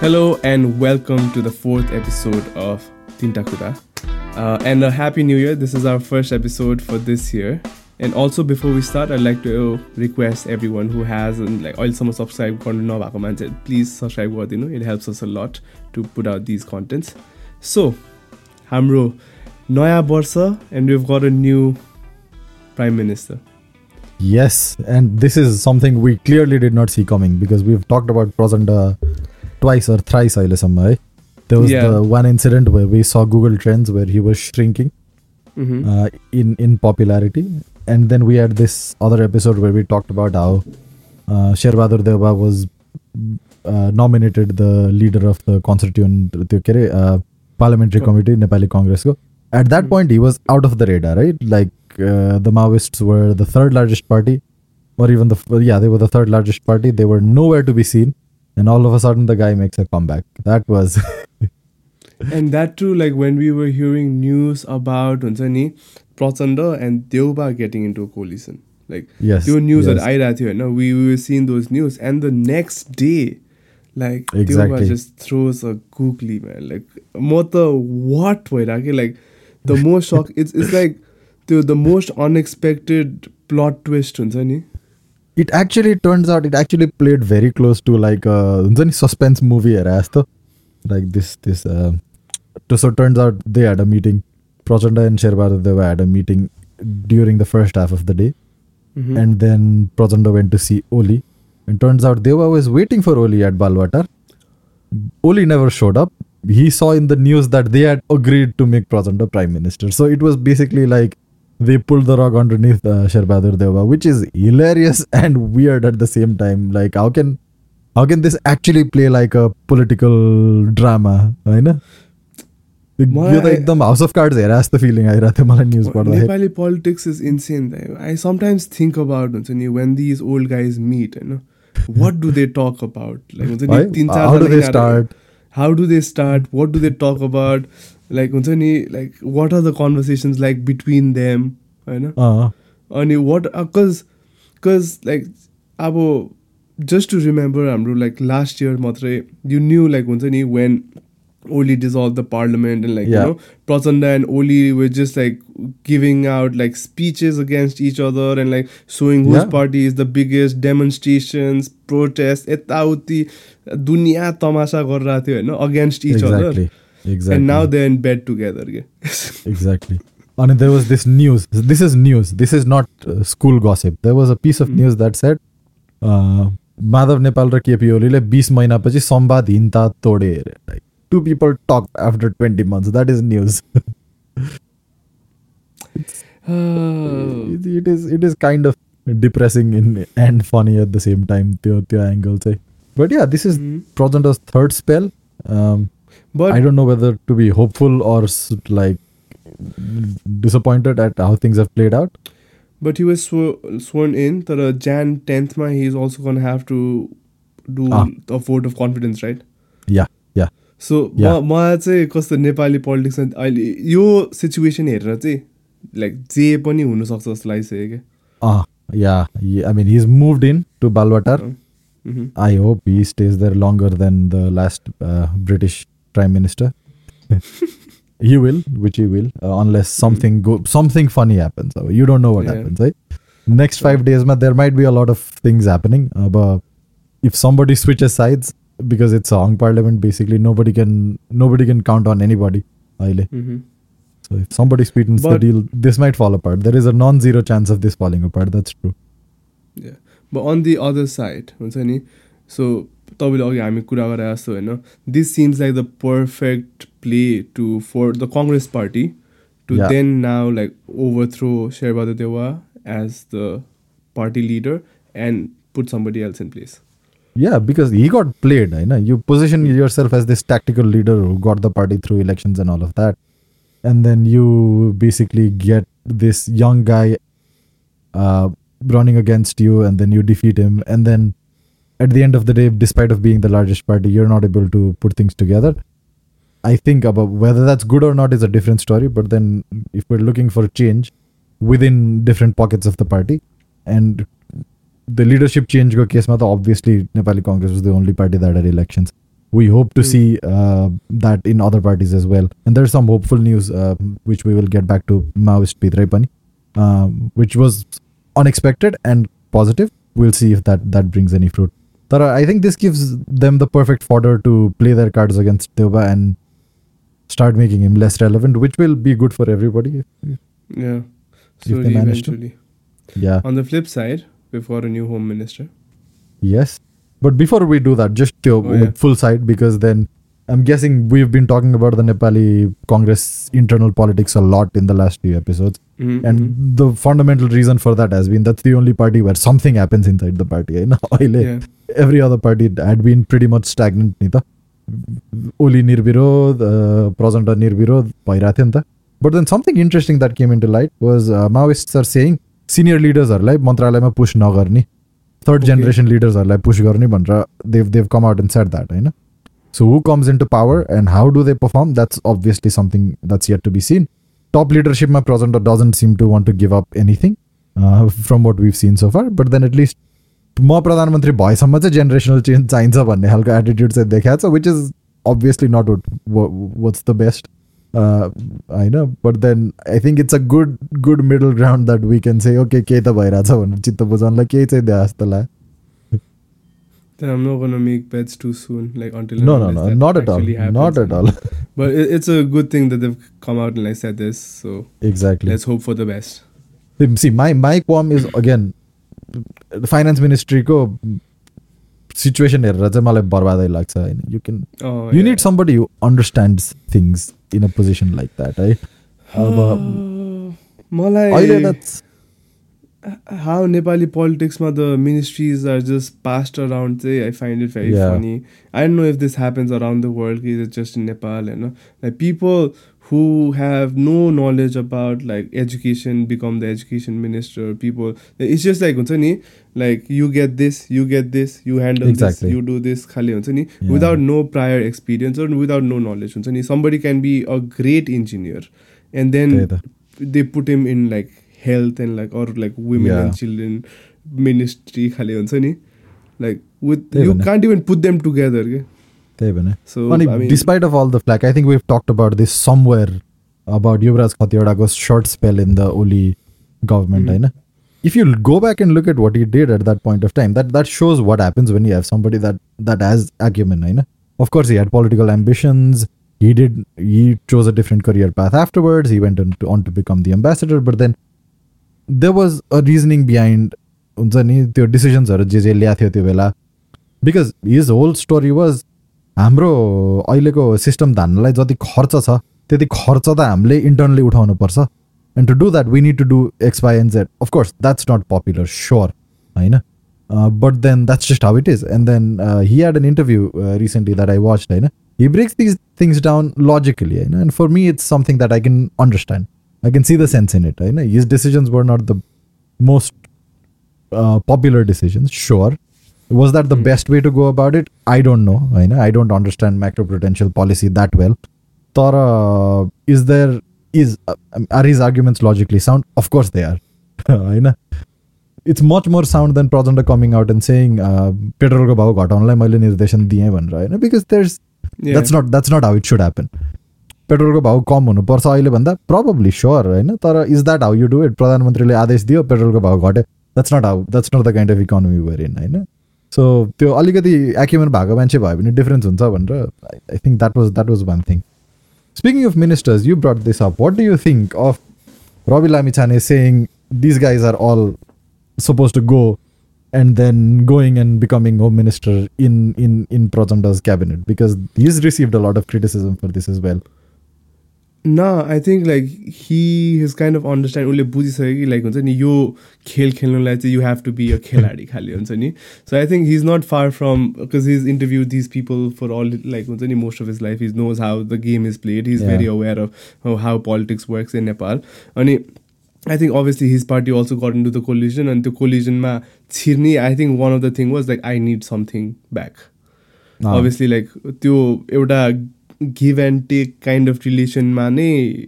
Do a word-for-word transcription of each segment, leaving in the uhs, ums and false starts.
Hello and welcome to the fourth episode of Tinta Kura. Uh, and a happy new year. This is our first episode for this year. And also before we start, I'd like to request everyone who hasn't like oil some subscribe गर्नु नभएको मान्छे please subscribe गरिदिनु. It helps us a lot to put out these contents. So, हाम्रो नयाँ वर्ष and we've got a new Prime Minister. Yes, and this is something we clearly did not see coming because we've talked about Prachanda twice or thrice ailesamma hai. There was yeah. the one incident where we saw Google Trends where he was shrinking mm-hmm. uh, in, in popularity. And then we had this other episode where we talked about how uh, Sherbahadur Deuba was uh, nominated the leader of the constituent uh, parliamentary oh. committee, Nepali Congress. At that mm-hmm. point, he was out of the radar, right? Like uh, the Maoists were the third largest party, or even the, yeah, they were the third largest party. They were nowhere to be seen. And all of a sudden, the guy makes a comeback. That was... And that too, like when we were hearing news about Prachanda and Deuba getting into a coalition. Like, yes, there were news yes. that I you know, we, we were seeing those news. And the next day, like, exactly. Deuba just throws a googly, man. Like, mota what way? Like, the most shock, it's it's like the, the most unexpected plot twist. It actually turns out, it actually played very close to like a suspense movie. Like this, this, uh, so it turns out they had a meeting. Prachanda and Sherbahadur Deuba had a meeting during the first half of the day. Mm-hmm. And then Prachanda went to see Oli. And turns out Deuba was waiting for Oli at Balwatar. Oli never showed up. He saw in the news that they had agreed to make Prachanda Prime Minister. So it was basically like they pulled the rug underneath uh, Sherbahadur Deuba, which is hilarious and weird at the same time. Like how can how can this actually play like a political drama? You know? You're like the House of Cards era, that's the feeling I had in news. Nepali politics is insane. I sometimes think about when these old guys meet, you know, what do they talk about? Like, how do they start? How do they start? What do they talk about? Like, like what are the conversations like between them? You know? Uh-huh. And what, because, because like, abo, just to remember, Amru, like last year, matre, you knew like when Oli dissolved the parliament and like, yeah. you know, Prachanda and Oli were just like giving out like speeches against each other and like showing whose yeah. party is the biggest, demonstrations, protests, etauti, dunya tamasha garra thyo, you know, against each exactly. other. Exactly. And now they're in bed together. Exactly. And there was this news. This is news. This is not uh, school gossip. There was a piece of mm. news that said, uh, Madhav Nepal ra K P Oli le twenty mahina pachi Sambadhinta tode. Like, two people talk after twenty months. That is news. oh. it, it is it is kind of depressing in, and funny at the same time. Tyo, tyo angle, say. But yeah, this is mm-hmm. Prachanda's third spell. Um, but I don't know whether to be hopeful or like disappointed at how things have played out. But he was sw- sworn in that uh, January tenth, ma, he's also going to have to do ah. a vote of confidence, right? Yeah, yeah. So, yeah. ma चाहिँ कस्तो Nepali politics अहिले यो situation हेरेर चाहिँ like जे पनि हुन सक्छ जस्तो लागिसक्यो क्या अ या I mean he's moved in to Balwatar. Mm-hmm. I hope he stays there longer than the last uh, British Prime Minister. He will, which he will, uh, unless something go something funny happens. You don't know what yeah. happens, right? Next five yeah. days, ma, there might be a lot of things happening. Uh, but if somebody switches sides, because it's a hung parliament, basically nobody can nobody can count on anybody. Mm-hmm. So if somebody sweetens but, the deal, this might fall apart. There is a non-zero chance of this falling apart. That's true. Yeah, but on the other side, so this seems like the perfect play to for the Congress party to yeah. then now like overthrow Sherbahadur Deuba as the party leader and put somebody else in place. Yeah, because he got played. You know, you position yourself as this tactical leader who got the party through elections and all of that. And then you basically get this young guy uh, running against you and then you defeat him. And then at the end of the day, despite of being the largest party, you're not able to put things together. I think about whether that's good or not is a different story. But then if we're looking for change within different pockets of the party and the leadership change ko case ma, obviously Nepali Congress was the only party that had elections. we hope to see uh, that in other parties as well. And there's some hopeful news, uh, which we will get back to Maoist Pitrai Pani, um, which was unexpected and positive. We'll see if that, that brings any fruit. But I think this gives them the perfect fodder to play their cards against Deuba and start making him less relevant, which will be good for everybody. Yeah. If So they manage to. eventually. Yeah. On the flip side, before a new home minister. Yes. But before we do that, just to Oh, yeah. full side, because then I'm guessing we've been talking about the Nepali Congress internal politics a lot in the last few episodes. Mhm, And mhm. the fundamental reason for that has been that's the only party where something happens inside the party. You know? Yeah. Every other party had been pretty much stagnant. Ni ta. Oli Nirbirod, uh, Prajanta Nirbirod, bhairako थियो नि त. But then something interesting that came into light was uh, Maoists are saying senior leadersहरूलाई मन्त्रालयमा push नगर्ने, third Okay. generation leadersहरूलाई push गर्ने भनेर they've they've come out and said that, होइन? So who comes into power and how do they perform? That's obviously something that's yet to be seen. Top leadership ma Prajanta doesn't seem to want to give up anything uh, from what we've seen so far. But then at least म प्रधानमन्त्री भएसम्म चाहिँ जेनरेसनल change चाहिन्छ भन्ने खालको attitude चाहिँ देखाएको छ, which is obviously not what, what what's the best. Uh, I know, but then I think it's a good good middle ground that we can say, okay, केही त भइरहेछ भनेर चित्त बुझाउनलाई केही चाहिँ दिए जस्तो लाग्यो. Then I'm not gonna make bets too soon, like until No, and no, unless no, that not at all, actually happens. not at all. But it, it's a good thing that they've come out and like said this. So Exactly. let's hope for the best. See, my my qualm is again, the finance ministry ko situation हेरेर चाहिँ मलाई बर्बादै लाग्छ हैन. You can Oh, you yeah. need somebody who understands things in a position like that, right? अब मलाई अहिले that's how Nepali politics ma the ministries are just passed around say, I find it very Yeah. funny. I don't know if this happens around the world, is it just in Nepal, you know? Like people who have no knowledge about like education become the education minister. People, it's just like huncha ni, like you get this, you get this, you handle Exactly. this, you do this khali huncha ni, Yeah. without no prior experience or without no knowledge huncha ni. Somebody can be a great engineer and then त्यही त. they put him in like health and like or like women Yeah. and children ministry khali huncha ni, like with त्यही you भने. can't even put them together ke? त्यही भने. So अनि I mean, despite of all the flack, I think we've talked about this somewhere about Yuvraj Khatiyada's short spell in the Oli government, Mhm. होइन? If you go back and look at what he did at that point of time, that that shows what happens when you have somebody that that has acumen, होइन? Of course, he had political ambitions. He did. He chose a different career path afterwards. He went on to, on to become the ambassador. But then there was a reasoning behind हुन्छ नि त्यो डिसिजन्सहरू जे जे ल्याएको थियो त्यो बेला. Because his whole story was हाम्रो अहिलेको सिस्टम धान्नलाई जति खर्च छ त्यति खर्च त हामीले इन्टर्नली उठाउनु पर्छ. And to do that, we need to do X, Y, and Z. Of course, that's not popular, sure. होइन? Uh, but then that's just how it is. And then uh, he had an interview uh, recently that I watched. होइन? He breaks these things down logically. होइन? And for me, it's something that I can understand. I can see the sense in it. होइन? His decisions were not the most uh, popular decisions, sure. Was that the Hmm. best way to go about it? I don't know. होइन? I don't understand macroprudential policy that well. तर uh, is there is uh, are his arguments logically sound? Of course they are. होइन? It's much more sound than Prajanta coming out and saying uh, पेट्रोलको भाउ घटाउनलाई मैले निर्देशन दिएँ भनेर, होइन? Because there's yeah. that's not that's not how it should happen. पेट्रोलको भाउ कम हुनुपर्छ अहिले भन्दा probably sure, होइन? तर is that how you do it? प्रधानमन्त्रीले आदेश दियो पेट्रोलको भाउ घट्यो. That's not how that's not the kind of economy we're in, होइन? So त्यो अलिकति एक्युमेन भएको मान्छे भयो भने डिफरेन्स हुन्छ भनेर I think that was that was one thing. Speaking of ministers, you brought this up. What do you think of Ravi Lamichhane saying these guys are all supposed to go and then going and becoming home minister in in in Prachanda's cabinet? Because he's received a lot of criticism for this as well. No, I think like he has kind of understand उसले बुझिसक्यो कि like हुन्छ नि यो खेल खेल्नलाई चाहिँ you have to be a खेलाडी खाली हुन्छ नि. So I think he's not far from, because he's interviewed these people for all like हुन्छ नि most of his life. He knows how the game is played. He's Yeah. very aware of how, how politics works in Nepal. अनि I think obviously his party also got into the coalition, and the coalition ma छिर्ने I think one of the thing was like I need something back. Ah. Obviously like त्यो एउटा give and take kind of रिलेसनमा नै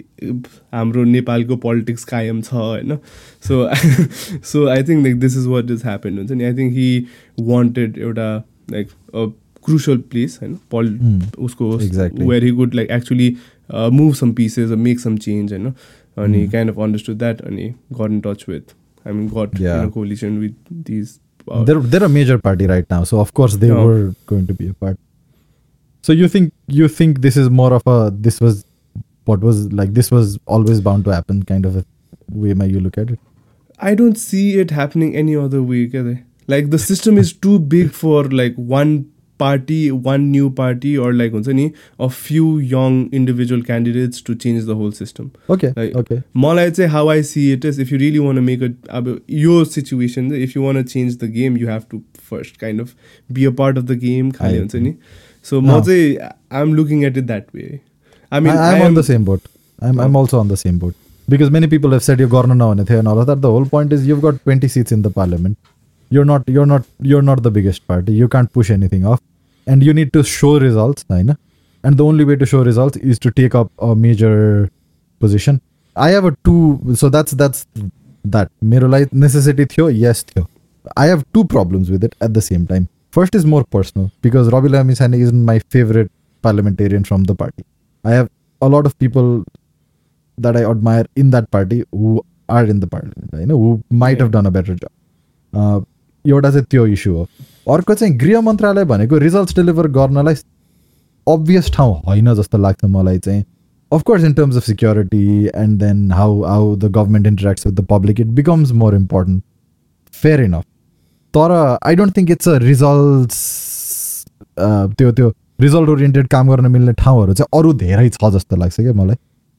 हाम्रो नेपालको politics कायम छ होइन. So so I think like this is what is happen हुन्छ नि. आई थिङ्क हि वान्टेड एउटा लाइक crucial place, होइन पल उसको where he could like actually uh, move some pieces or make some change, होइन and he kind of understood that and he got in touch with, I mean got yeah. in a coalition with these uh, they're, they're a major party right now, so of course they yeah. were going to be a part. So you think you think this is more of a this was what was like this was always bound to happen kind of a way may you look at it? I don't see it happening any other way. Like the system is too big for like one party, one new party, or like a few young individual candidates to change the whole system. Okay. Like, okay. Malai say how I see it is, if you really want to make a your situation, if you want to change the game, you have to first kind of be a part of the game. I, so no. I'm looking at it that way. I mean, I, I'm I on am, the same boat. I'm I'm also on the same boat. Because many people have said you're going now and all of that. The whole point is you've got twenty seats in the parliament. You're not you're not you're not the biggest party. You can't push anything off. And you need to show results. And the only way to show results is to take up a major position. I have a two so that's that's that. Mero life necessity theo, yes theo. I have two problems with it at the same time. First is more personal because Robbie Lamisane isn't my favorite parliamentarian from the party. I have a lot of people that I admire in that party who are in the parliament, you know, who might yeah. have done a better job. Uh, एउटा चाहिँ त्यो issue हो. अर्को चाहिँ गृह मन्त्रालय भनेको results deliver गर्नलाई अब्भियस ठाउँ होइन जस्तो लाग्छ मलाई चाहिँ. Of course in terms of security and then how how the government interacts with the public it becomes more important. Fair enough. तर I don't think it's a results त्यो त्यो रिजल्ट ओरिएन्टेड काम गर्न मिल्ने ठाउँहरू चाहिँ अरू धेरै छ जस्तो लाग्छ क्या मलाई.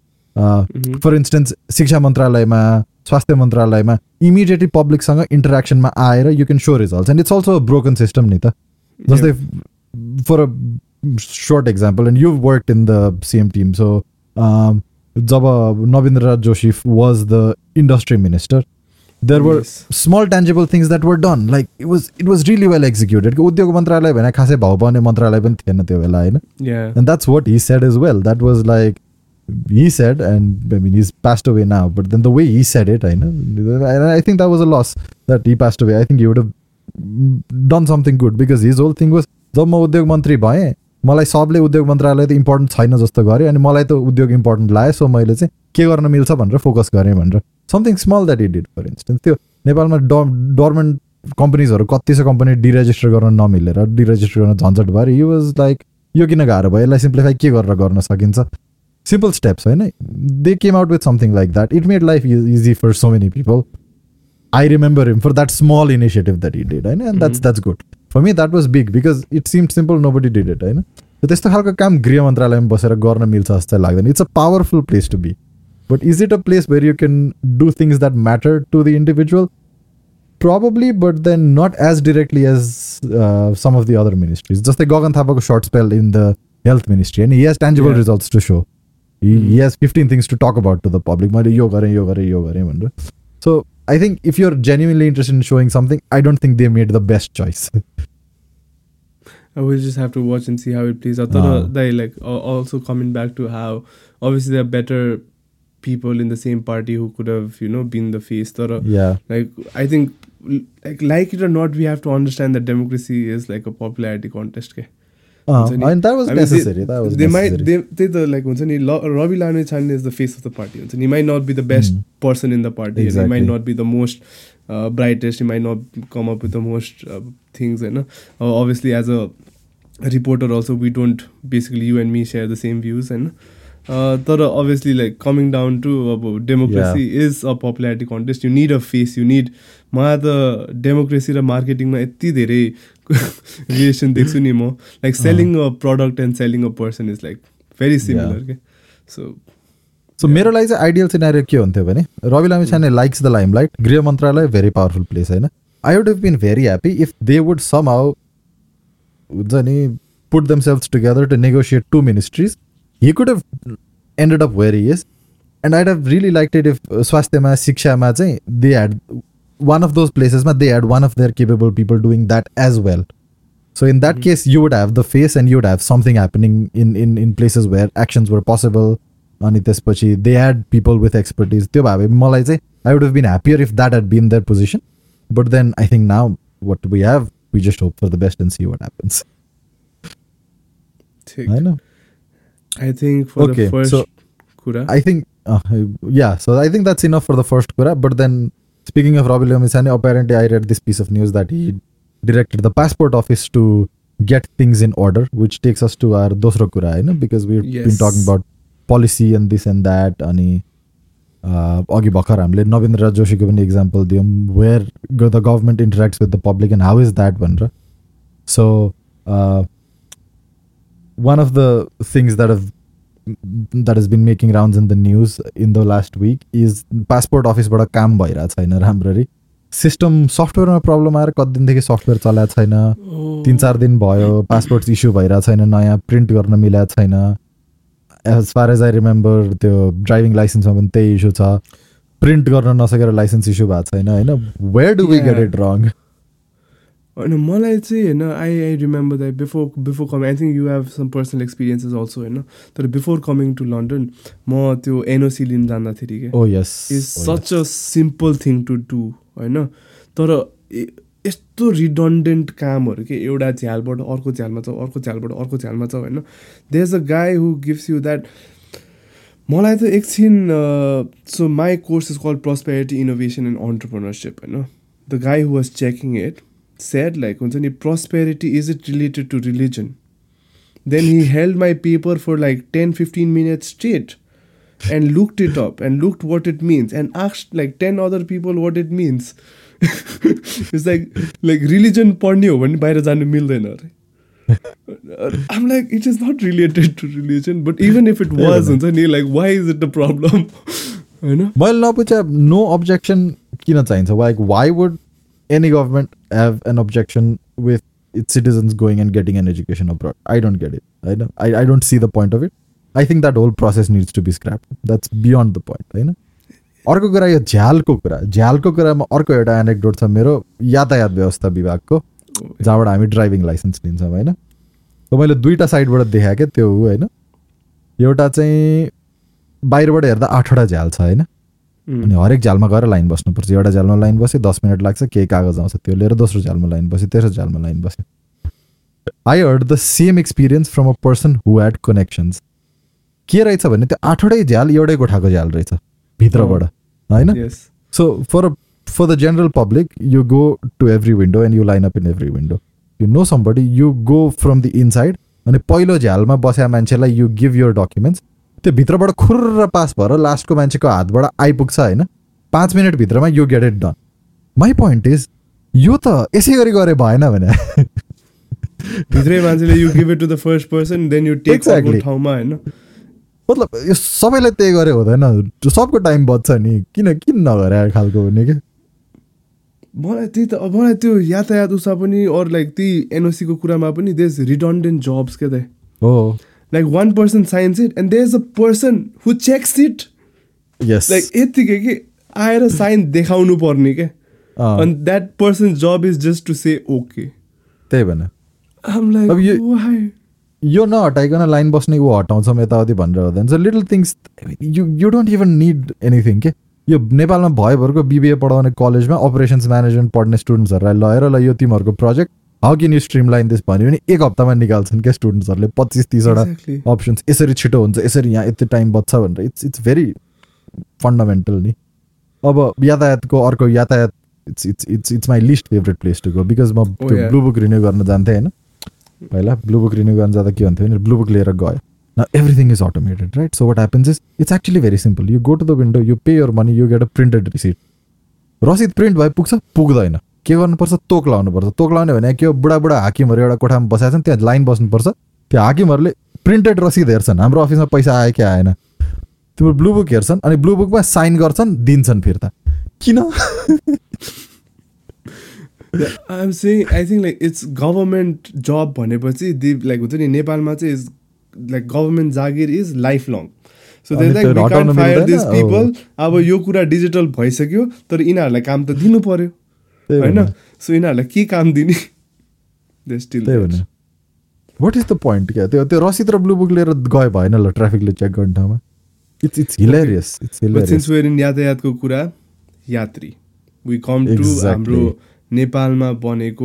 फर इन्स्टेन्स शिक्षा मन्त्रालयमा स्वास्थ्य मन्त्रालयमा इमिडिएटली पब्लिकसँग इन्टरेक्सनमा आएर you can show results and it's also a broken system नि त. जस्तै for a short example and you work in the same team. So जब Navindra Joshi was the industry minister there were yes. small tangible things that were done, like it was it was really well executed. उद्योग मन्त्रालय भने खासै भाउ पाउने मन्त्रालय पनि थिएन त्यो बेला हैन. And that's what he said as well. That was like he said, and I mean he's passed away now, but then the way he said it, I know, I think that was a loss that he passed away. I think he would have done something good because his whole thing was जब म उद्योग मन्त्री भएँ मलाई सबले उद्योग मन्त्रालय त important छैन जस्तो गरे अनि मलाई त उद्योग इम्पोर्टेन्ट लाग्यो, सो मैले चाहिँ के गर्न मिल्छ भनेर फोकस गरेँ भनेर. Something small that he did. For instance त्यो नेपालमा ड डोर्मेन्ट कम्पनीजहरू कति छ कम्पनी डिरेजिस्टर गर्न नमिलेर डिरेजिस्टर गर्न झन्झट भएर ही वाज लाइक यो किन गाह्रो भयो, यसलाई सिम्प्लिफाई के गरेर गर्न सकिन्छ. सिम्पल स्टेप्स होइन. They came out with something like that. It made life easy for so many people. I remember him for that small initiative that he did, right? And mm-hmm. that's that's good. For me, that was big because it seemed simple. Nobody did it, right? So त्यस्तो खालको काम गृह मन्त्रालयमा बसेर गर्न मिल्छ जस्तो लाग्दैन. It's a powerful place to be, but is it a place where you can do things that matter to the individual? Probably, but then not as directly as uh, some of the other ministries. Just like Gagan Thapako short spell in the health ministry, and he has tangible yeah. results to show. He, mm-hmm. he has fifteen things to talk about to the public. मैले यो गरेँ यो गरेँ यो गरेँ भनेर. So I think if you're genuinely interested in showing something, I don't think they made the best choice. I will just have to watch and see how it plays out. Uh, they like also coming back to how obviously there are better people in the same party who could have, you know, been the face. Yeah. Like I think like like it or not, we have to understand that democracy is like a popularity contest. Okay? Uh, and that was I mean, necessary. They, that was they necessary. might they they the like Robbie Lamisane is the face of the party. He might not be the best mm. person in the party. Exactly. He might not be the most uh, brightest. He might not come up with the most uh, things. You know, uh, obviously as a reporter also we don't basically you and me share the same views. And uh, but obviously like coming down to uh, democracy yeah. is a popularity contest. You need a face. You need मलाई त democracy र मार्केटिङमा यति धेरै relation देख्छु नि म. Like selling a product and selling a person is like very similar के. So so मेरो लागि चाहिँ आइडियल सिनारियो के हुन्थ्यो भने Rabi Lamichhane likes the limelight, गृह मन्त्रालय भेरी पावरफुल प्लेस होइन. I would have been very happy if they would somehow हुन्छ नि put themselves together to negotiate to ministries. He could have ended up where he is and I'd have really like it if स्वास्थ्यमा शिक्षामा चाहिँ they had one of those places they had one of their capable people doing that as well. So in that mm-hmm. case you would have the face and you would have something happening in in in places where actions were possible. Ani त्यसपछि they had people with expertise. त्यो भए मलाई चाहिँ I would have been happier if that had been their position. But then I think now what we have, we just hope for the best and see what happens. हैन. I think for Okay, the first so kura. I think uh, yeah, so I think that's enough for the first kura. But then speaking of Robbie Lamisani, apparently I read this piece of news that he directed the passport office to get things in order, which takes us to our dosro kura, you know, because we've Yes. been talking about policy and this and that. Ani अघि भर्खर हामीले नवीन्द्र जोशीको पनि example दियौँ, where the government interacts with the public and how is that भनेर. So one of the things that have that has been making rounds in the news in the last week is passport office बाट काम भइरहेको छैन राम्ररी. System सफ्टवेयरमा problem आएर कति दिनदेखि software चलाएको छैन, तिन चार दिन भयो पासपोर्ट इस्यु भइरहेको छैन, नयाँ प्रिन्ट गर्न मिलाएको छैन. As far as I remember त्यो ड्राइभिङ लाइसेन्समा पनि त्यही इस्यु छ, प्रिन्ट गर्न नसकेर लाइसेन्स इस्यु भएको छैन होइन. Where do we get it wrong? होइन मलाई चाहिँ होइन I I remember that before before coming I think you have some personal experiences also होइन. तर बिफोर कमिङ टु लन्डन म त्यो एनओसी लिन जाँदाखेरि क्या, oh yes is such a simple thing to do होइन. तर यस्तो रिडन्डेन्ट कामहरू के, एउटा झ्यालबाट अर्को झ्यालमा छ, अर्को झ्यालबाट अर्को झ्यालमा छ होइन. देयर इज अ गाई हु गिभ्स यु द्याट. मलाई त एकछिन so my course is called prosperity innovation and entrepreneurship होइन. The guy who was checking it said like हुन्छ नि prosperity is it related to religion. Then he held my paper for like ten fifteen minutes straight and looked it up and looked what it means and asked like ten other people what it means. It's like like religion पढ्ने हो भने बाहिर जानु मिल्दैन अरे. I'm like it is not related to religion, but even if it was हुन्छ नि like why is it a problem? होइन मैले नपुछे नो अब्जेक्सन किन चाहिन्छ? Like why would any government have an objection with its citizens going and getting an education abroad? I don't get it. I know. I, I don't see the point of it. I think that whole process needs to be scrapped. That's beyond the point. होइन. अर्को कुरा यो झ्यालको कुरा, झ्यालको कुरामा अर्को एउटा anecdote छ मेरो यातायात व्यवस्था विभागको, जहाँबाट हामी ड्राइभिङ लाइसेन्स लिन्छौँ होइन. त मैले दुईवटा साइडबाट देखाएँ क्या त्यो होइन. एउटा चाहिँ बाहिरबाट हेर्दा आठवटा झ्याल छ होइन, अनि हरेक झ्यालमा गएर लाइन बस्नुपर्छ. एउटा झ्यालमा लाइन बस्यो दस मिनट लाग्छ, केही कागज आउँछ त्यो लिएर दोस्रो झ्यालमा लाइन बस्यो, तेस्रो झ्यालमा लाइन बस्यो. I heard the same experience from a person who had connections. के रहेछ भने त्यो आठवटै झ्याल एउटै कोठाको झ्याल रहेछ भित्रबाट होइन. So for for the general public you go to every window and you line up in every window. You know somebody, you go from the inside, अनि पहिलो झ्यालमा बसेका मान्छेलाई यु गिभ योर डकुमेन्ट्स, त्यो भित्रबाट खुर्र पास भएर लास्टको मान्छेको हातबाट आइपुग्छ होइन. पाँच मिनटभित्रमा you get it done. My point is यो त यसै गरी गरे भएन भने भित्रै मान्छेले you give it to the first person then you take अर्को ठाउँमा होइन. मतलब यो सबैलाई त्यही गरे हुँदैन, सबको टाइम बच्छ नि, किन किन नगरे खालको हुने क्या. मलाई त्यही त मलाई त्यो यातायात उसा पनि अरू लाइक त्यही एनओसीको कुरामा पनि देश रिडन्डेन्ट जब्स के त हो. Like one person signs it and there's a person who checks it. Yes. Like यतिकै के आएर साइन देखाउनु पर्ने के, and that person's job is just to say okay. त्यही भन. I'm like अब यो why? यो नहटाइकन लाइन बस्ने ऊ हटाउँछौँ यताउति भनेर हुँदैन. So little things you you don't even need anything के. यो नेपालमा भयभरको बिबिए पढाउने कलेजमा अपरेसन्स म्यानेजमेन्ट पढ्ने स्टुडेन्ट्सहरूलाई लगाएर ल यो तिमीहरूको project how can you streamline this भन्यो भने एक हप्तामा निकाल्छन् क्या स्टुडेन्ट्सहरूले पच्चिस तिसवटा अप्सन्स. यसरी छिटो हुन्छ, यसरी यहाँ यति टाइम बच्छ भनेर. इट्स इट्स भेरी फन्डामेन्टल नि. अब यातायातको अर्को यातायात it's it's it's it's my list favourite place to go because म त्यो ब्लु बुक रिन्यू गर्न जान्थेँ होइन. पहिला ब्लु बुक रिन्यू गर्न जाँदा के भन्थ्यो भने ब्लु बुक लिएर गयो. Now everything is automated, right? So what happens is it's actually very simple. You go to the window, you pay your money, you get a printed receipt. रसिद print भए पुग्छ पुग्दैन, के गर्नुपर्छ? तोक लाउनुपर्छ. तोक लाउने भने के हो, बुढाबुढा हाकिमहरू एउटा कोठामा बसेका छन्, त्यहाँ लाइन बस्नुपर्छ. त्यो हाकिमहरूले प्रिन्टेड रसिद हेर्छन्, हाम्रो अफिसमा पैसा आयो कि आएन. त्यो ब्लु बुक हेर्छन् अनि ब्लु बुकमा साइन गर्छन्, दिन्छन् फिर्ता. किन? I'm saying I think like it's government job भनेपछि दि लाइक हुन्छ नि नेपालमा चाहिँ इज लाइक गभर्मेन्ट जागिर is life long. So they like we can't fire this people. अब यो कुरा डिजिटल भइसक्यो तर यिनीहरूलाई काम त दिनु पर्यो होइन. सो यिनीहरूलाई के काम दिने? They still what is the point? क्या त्यो त्यो रसिद र ब्लु बुक लिएर गए भएन ल ट्राफिकले चेक गर्ने ठाउँमा. It's it's hilarious. It's hilarious. Since we are in यातायातको कुरा, यात्री वी कम टु हाम्रो नेपालमा बनेको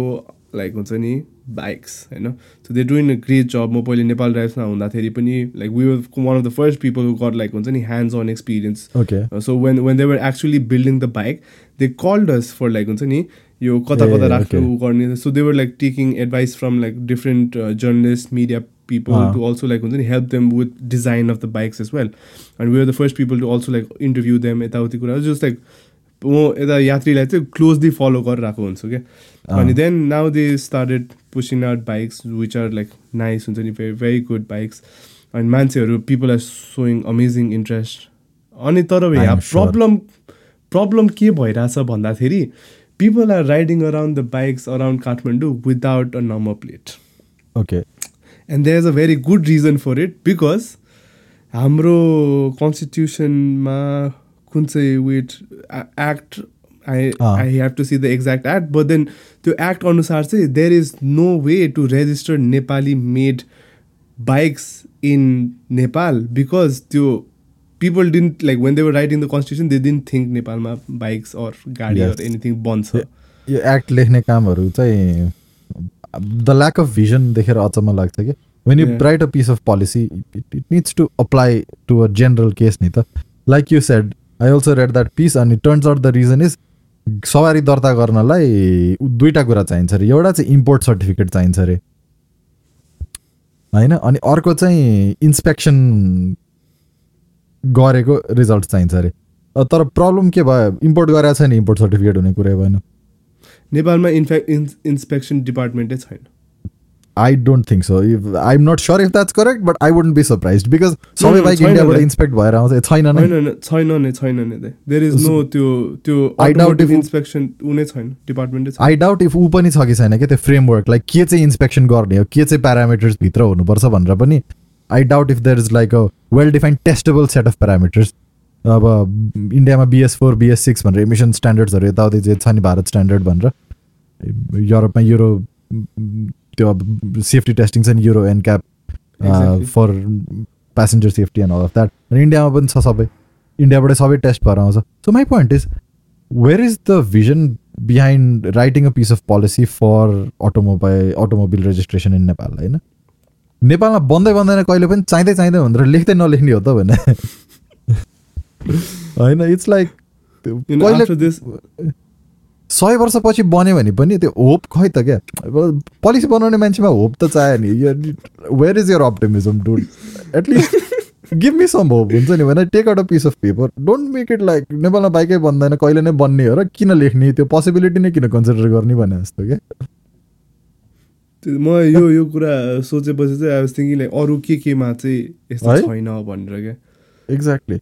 लाइक हुन्छ नि बाइक्स होइन. So they doing a great job. म पहिले नेपाल ड्राइभ्समा हुँदाखेरि पनि like we were one of the first people who got like हुन्छ नि hands on experience. So when when they were actually building the bike they called us for like हुन्छ नि यो कता कता राख्नु गर्ने. So they were like taking advice from like different journalist media people to also like help them with design of the bikes as well, and we were the first people to also like interview them. Eta uti kura just like mo eta yatri lai chai closely follow garako hunchu ke. And then now they started pushing out bikes which are like nice huncha ni, very very good bikes, and mancheharu people are showing amazing interest. Ani tara ya problem problem ke bhairacha bhanda theri people are riding around the bikes around Kathmandu without a number plate. Okay. And there's a very good reason for it, because हाम्रो constitution-मा कुन चाहिँ wait act, I ah. I have to see the exact act, but then त्यो act अनुसार चाहिँ there is no way to register Nepali made bikes in Nepal, because त्यो people didn't like when they were writing the constitution they didn't think Nepalमा bikes or गाडी yes. or anything बन्छ. यो act लेख्ने कामहरू चाहिँ the lack of vision देखेर अचम्म लाग्छ कि when you yeah. write a piece of policy it, it needs to apply to a general case नि त. Like you said, I also read that piece and it turns out the reason is सवारी दर्ता गर्नलाई दुईटा कुरा चाहिन्छ अरे. एउटा चाहिँ इम्पोर्ट सर्टिफिकेट चाहिन्छ अरे होइन, अनि अर्को चाहिँ इन्स्पेक्सन गरेको रिजल्ट चाहिन्छ अरे. तर प्रब्लम के भयो, इम्पोर्ट गरेको छैन, इम्पोर्ट सर्टिफिकेट हुने कुरै भएन. नेपालमा इनफ्याक्ट इन्स्पेक्सन डिपार्टमेन्टै छैन. I don't think so. If, I'm not sure if that's correct, but I wouldn't be surprised because सबै बाइक इन्डियाबाट इन्स्पेक्ट भएर आउँछ. छैन नै छैन नै छैन नै. There is no त्यो त्यो अटोमोटिभ इन्स्पेक्सन उनी छैन, डिपार्टमेन्टै छैन. I doubt if ऊ पनि छ कि छैन के त्यो फ्रेमवर्क, लाइक के चाहिँ इन्स्पेक्सन गर्ने हो, के चाहिँ प्यारामिटर्स भित्र हुनुपर्छ भनेर पनि. I doubt if there is like a well defined testable set of parameters. अब इन्डियामा B S four B S six भनेर एमिसन स्ट्यान्डर्ड्सहरू यताउति जे छ नि, भारत स्ट्यान्डर्ड भनेर. युरोपमा युरो त्यो सेफ्टी टेस्टिङ छ नि, euro NCAP for passenger safety and all of that. अनि इन्डियामा पनि छ सबै, इन्डियाबाटै सबै टेस्ट भएर आउँछ. So my point is where is the vision behind writing a piece of policy for automobile automobile registration in Nepal होइन? नेपालमा बन्दै बन्दैन कहिले पनि, चाहिँदै चाहिँदै भनेर लेख्दै नलेख्ने हो त भने होइन. इट्स लाइक कहिले सय वर्षपछि बन्यो भने पनि त्यो होप खै त क्या. पोलिसी बनाउने मान्छेमा होप त चाहियो नि. Where is your optimism dude? At least give me some hope हुन्छ नि. भने take out a piece of paper, don't make it like नेपालमा बाइकै बन्दैन कहिले नै बन्ने हो र किन लेख्ने, त्यो पोसिबिलिटी नै किन कन्सिडर गर्ने भने जस्तो क्या. म यो यो कुरा सोचेपछि चाहिँ आई वाज थिङ्किङ लाइक अरू के केमा चाहिँ यस्तो छैन भनेर क्या. एक्ज्याक्टली.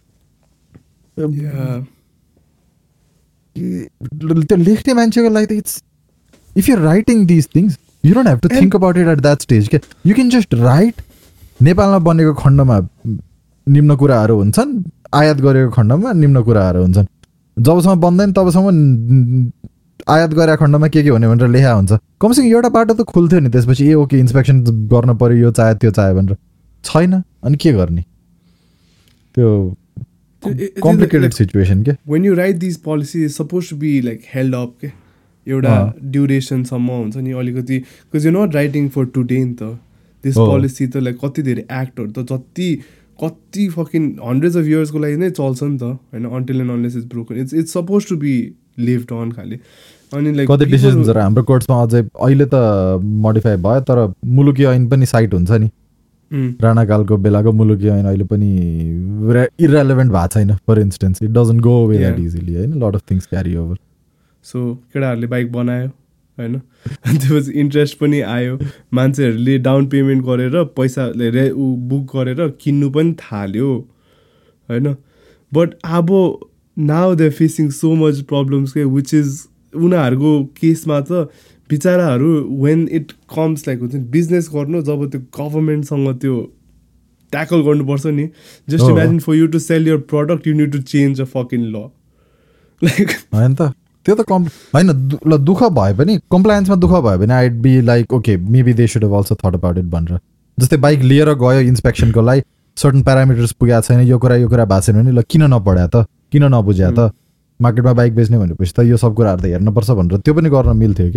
त्यो लेख्ने मान्छेको लागि त it's if you writing these things you don't have to think about it at that stage क्या. You can just write. नेपालमा बनेको खण्डमा निम्न कुराहरू हुन्छन्, आयात गरेको खण्डमा निम्न कुराहरू हुन्छन्. जबसम्म बन्दैन तबसम्म आयात गरेको खण्डमा के के हुने भनेर लेखा हुन्छ. कमसेकम एउटा बाटो त खुल्थ्यो नि त्यसपछि. ए ओके इन्स्पेक्सन गर्न पऱ्यो, यो चाह्यो त्यो चाह्यो भनेर. छैन, अनि के गर्ने? त्यो complicated situation के. When you write these policies it's supposed to be like held up के एउटा duration सम्म हुन्छ नि अलिकति, because you're not writing for today नि त. This policy त like कति धेरै एक्टहरू त जति कति fucking hundreds of years को लागि नै चल्छ नि त होइन, until and unless it's broken. It's it's supposed to be lived on खाली. अनि लाइक कति डिसिजन्सहरू हाम्रो कोर्ट्समा अझै अहिले त मोडिफाई भयो, तर मुलुकी ऐन पनि साइट हुन्छ नि. राणाकालको बेलाको मुलुकी ऐन अहिले पनि इरेलेभेन्ट भएको छैन. For instance it doesn't go away that easily होइन. Lot of things carry over. So केटाहरूले बाइक बनायो होइन, त्यसपछि इन्ट्रेस्ट पनि आयो, मान्छेहरूले डाउन पेमेन्ट गरेर पैसाले रे ऊ बुक गरेर किन्नु पनि थाल्यो होइन. बट अब now they facing so much problems के, विच इज उनीहरूको केसमा त बिचाराहरू वेन इट कम्स लाइक हुन्छ नि बिजनेस गर्नु, जब त्यो गभर्मेन्टसँग त्यो ट्याकल गर्नुपर्छ नि. Just imagine for you to sell your product you need to change a fucking law. Like होइन त त्यो त कम् होइन. ल दुःख भयो भने कम्प्लायन्समा दुःख भयो भने I'd be like okay maybe they should have also thought about it भनेर. जस्तै बाइक लिएर गयो इन्स्पेक्सनको लागि, सर्टन प्यारामिटर्स पुगेको छैन, यो कुरा यो कुरा भएको छैन भने ल किन नपढ्या त, किन नबुझ्या त, मार्केटमा बाइक बेच्ने भनेपछि त यो सब कुराहरू त हेर्नुपर्छ भनेर त्यो पनि गर्न मिल्थ्यो कि.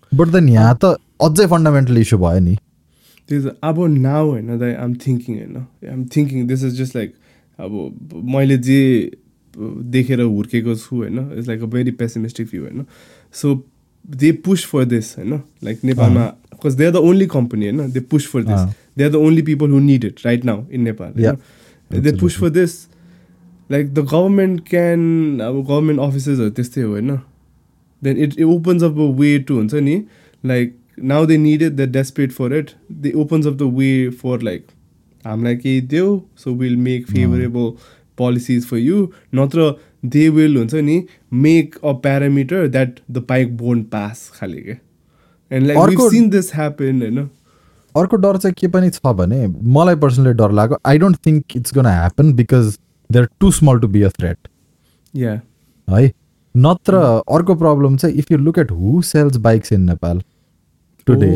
बट देन यहाँ त अझै फन्डामेन्टल इस्यु भयो नि त्यो अब नाउ होइन द आइम थिङ्किङ होइन I'm thinking this is just like अब मैले जे देखेर हुर्केको छु होइन it's like a very pessimistic view होइन so they push for this होइन लाइक नेपालमा because they are the only company होइन they push for this they are the only people who need it right now in Nepal they push for this like the government can अब government अफिसेसहरू त्यस्तै हो होइन then it it opens up a way to हुन्छ नि like now they need it they desperate for it they opens up the way for like हामीलाई केही देऊ so will make favourable policies for you नत्र they will हुन्छ नि make a parameter that the bike won't pass खाले के and like we seen this happen होइन अर्को डर चाहिँ के पनि छ भने मलाई पर्सनली डर लाग्यो I don't think it's gonna happen because they are too small to be a threat yeah है नत्र अर्को प्रब्लम चाहिँ if you look at who sells bikes in Nepal today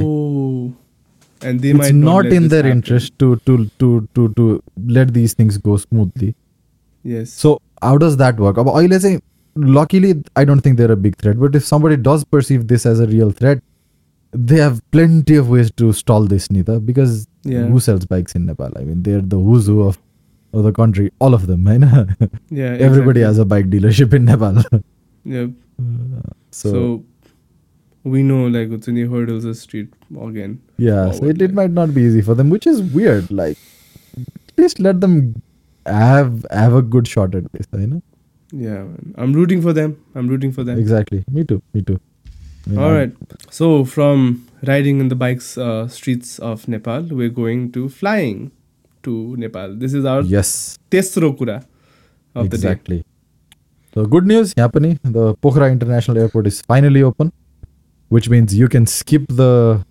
and they it's might not, not in their happen. interest to to to to to let these things go smoothly. Yes. So how does that work? Ab aile chai luckily I don't think they're a big threat, but if somebody does perceive this as a real threat, they have plenty of ways to stall this neither because yeah. who sells bikes in Nepal? I mean, they're the who's who of, of the country, all of them, right? Yeah, everybody exactly. has a bike dealership in Nepal. Yeah. Uh, so, so we know like it's in the hurdles of street again. Yeah, forward, so it, it like. might not be easy for them, which is weird. Like, at least let them have have a good shot at this, you know? Yeah, man. I'm rooting for them. I'm rooting for them. Exactly. Me too. Me too. I mean, All I'm- right. So from riding in the bikes uh, streets of Nepal, we're going to flying to Nepal. This is our Yes. tesro kura of the day. Exactly. So good news, Yapani. The Pokhara International Airport is finally open, which means you can skip the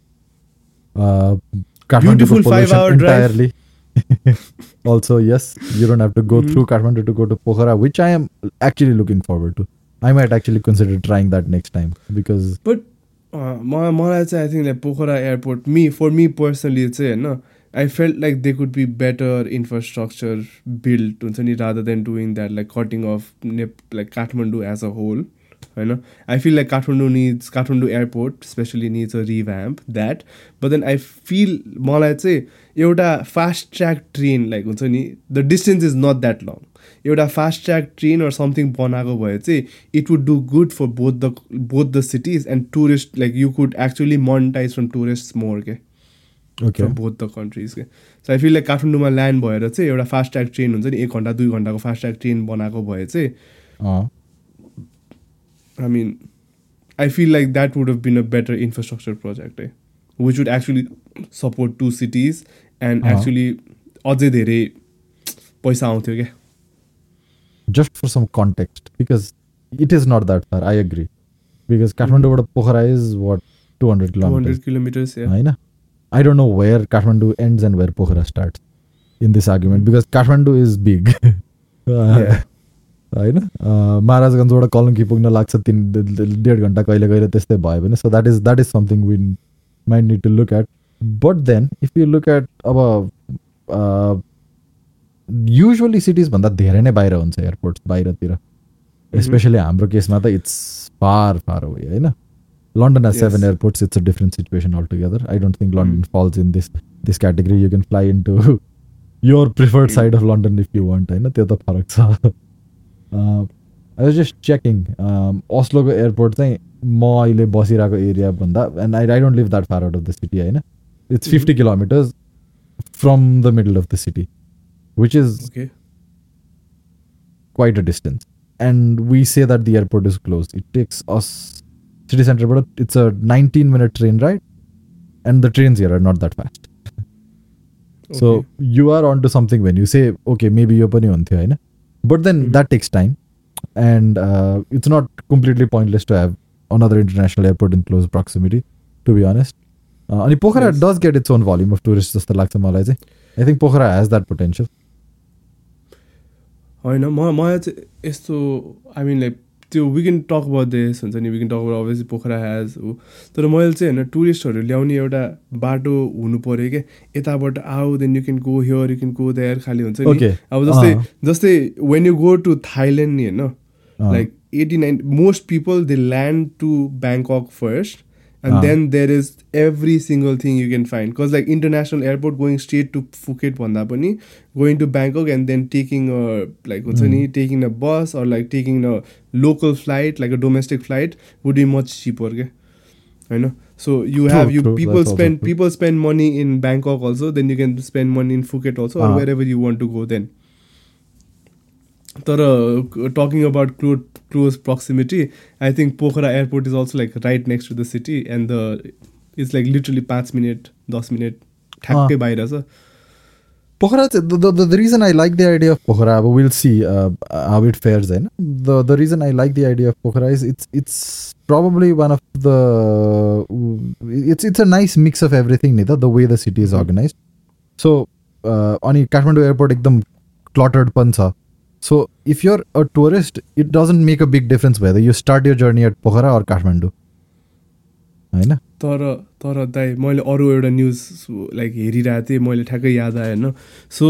uh, Kathmandu Beautiful to pollution five-hour drive. entirely. Also, yes, you don't have to go Mhm. through Kathmandu to go to Pokhara, which I am actually looking forward to. I might actually consider trying that next time because But uh, my मलाई चाहिँ I think like Pokhara airport, me for me personally चाहिँ होइन I felt like there could be better infrastructure built हुन्छ नि rather than doing that like cutting off Nep like Kathmandu as a whole. होइन I feel like Kathmandu needs Kathmandu airport especially needs a revamp that but then I feel मलाई चाहिँ एउटा fast track train like हुन्छ नि the distance is not that long एउटा fast track train or something बनाएको भए चाहिँ it would do good for both the both the cities and tourists like you could actually monetize from tourists more के okay. from both the countries के so I feel like काठमाडौँमा land भएर चाहिँ एउटा fast track train हुन्छ नि एक घन्टा दुई घन्टाको फास्ट ट्र्याक ट्रेन बनाएको भए चाहिँ Uh, I mean I feel like that would have been a better infrastructure project eh? which would actually support two cities and Uh-huh. actually अझै धेरै पैसा आउँथ्यो क्या just for some context, because it is not that far. I agree. Because Kathmandu to Pokhara is what two hundred two kilometers. hundred kilometers yeah Right? I don't know where Kathmandu ends and where Pokhara starts in this argument because Kathmandu is big. Yeah. होइन महाराजगञ्जबाट कलङ्की पुग्न लाग्छ तिन डेढ घन्टा कहिले कहिले त्यस्तै भयो भने so that is that is something we mind need to look at but then if you look at अब युजली सिटिज भन्दा धेरै नै बाहिर हुन्छ एयरपोर्ट्स बाहिरतिर स्पेसली हाम्रो केसमा त इट्स फार फार अवे होइन London has seven airports it's a different situation altogether I don't think London falls in this this category you can fly in to your preferred side of London if you want होइन त्यो त फरक छ I was just checking अस्लोको airport चाहिँ म अहिले बसिरहेको एरिया भन्दा and I I don't live that far out of the city होइन it's fifty kilometres from the middle of the city which is okay quite a distance. And we say that the airport is closed. It takes us city center, but it's a nineteen minute train ride, and the trains here are not that fast. So Okay. you are onto something when you say, okay, maybe you're pani onthyo, haina? But then Mhm. that takes time, and uh, it's not completely pointless to have another international airport in close proximity, to be honest. Uh, and Pokhara Yes. does get its own volume of tourists, just like Malai. I think Pokhara has that potential. होइन म मलाई चाहिँ यस्तो I mean like त्यो we can talk about this हुन्छ नि we can talk about obviously Pokhara has हो तर मैले चाहिँ होइन टुरिस्टहरू ल्याउने एउटा बाटो हुनु पऱ्यो क्या यताबाट आऊ then you can go here you can go there खालि हुन्छ नि Okay. अब जस्तै अँ। जस्तै when you go to Thailand नि होइन अँ। Like eighty nine most people they land to Bangkok first And Ah. then there is every single thing you can find. Because like international airport going straight to Phuket भन्दा पनि going to Bangkok and then taking a like हुन्छ नि taking a bus or like taking a local flight like a domestic flight would be much cheaper के हैन. So you True, have you true. people That's also spend true. people spend money in Bangkok also, then you can spend money in Phuket also or Ah. wherever you want to go then. तर uh, talking about close, close proximity, I think Pokhara airport is also like right next to the city and the it's like literally five minute, ten minute ठ्याक्कै बाहिर छ. Pokhara, the, the, the, the reason I like the idea of Pokhara, but we'll see uh, how it fares then. The the reason I like the idea of Pokhara is it's it's probably one of the it's it's a nice mix of everything, Nita, the way the city is organized. So uh, on Kathmandu airport ekdam cluttered pan cha. So if you're a tourist, it doesn't make a big difference whether you start your journey at Pokhara or Kathmandu. हैन. तर तर दाइ मैले अरू एउटा news like हेरिरहेको थिएँ, मैले ठ्याक्कै याद आयो होइन. सो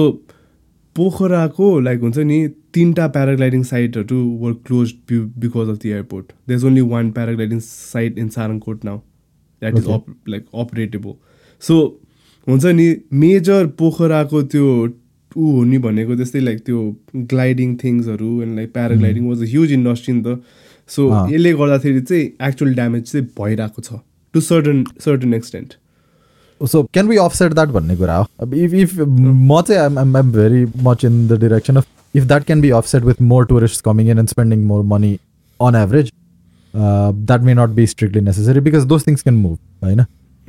पोखराको लाइक हुन्छ नि तिनवटा प्याराग्लाइडिङ साइटहरू were close because of the airport. There is only one paragliding site in Sarangkot now that is up like operatable. So हुन्छ नि मेजर पोखराको त्यो ऊ हो नि भनेको त्यस्तै लाइक त्यो ग्लाइडिङ थिङ्सहरू and like paragliding was a huge industry नि त. सो यसले गर्दाखेरि चाहिँ एक्चुअल ड्यामेज चाहिँ भइरहेको छ to certain certain extent. So can we offset that भन्ने कुरा हो. If if म चाहिँ I'm I'm I'm very much in the direction of if that can be offset with more tourists coming in and spending more money on average, uh, that may not be strictly necessary because those things can move, होइन.